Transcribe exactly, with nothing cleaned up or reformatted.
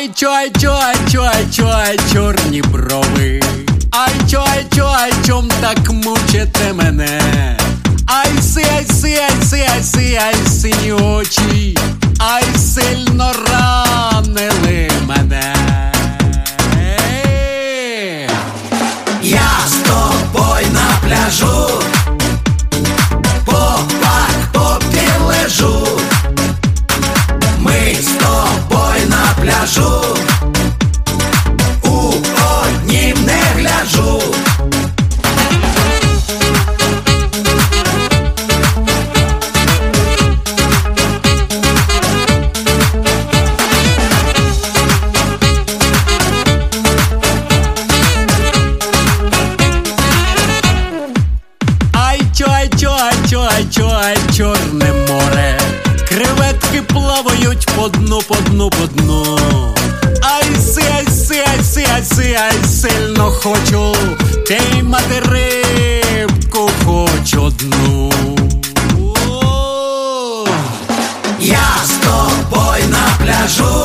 Ай, чой, чой, чой, чой, чорні брови. Ай, чой, чой, чом так мучите мене? Ай, си, ай, си, ай, си, ай, си, ай, сині очі. Ай, сильно ранили мене. Я з тобою на пляжу, попак попі лежу. Ми з тобою на пляжу, у однім не гляжу. Чой, чой, чой, чой, Чорне море. Креветки плавають по дну, по дну, по дну. Ай, си, ай, си, ай, си, ай, си, ай, сильно хочу піймати рибку хоч одну. Я з тобою на пляжу,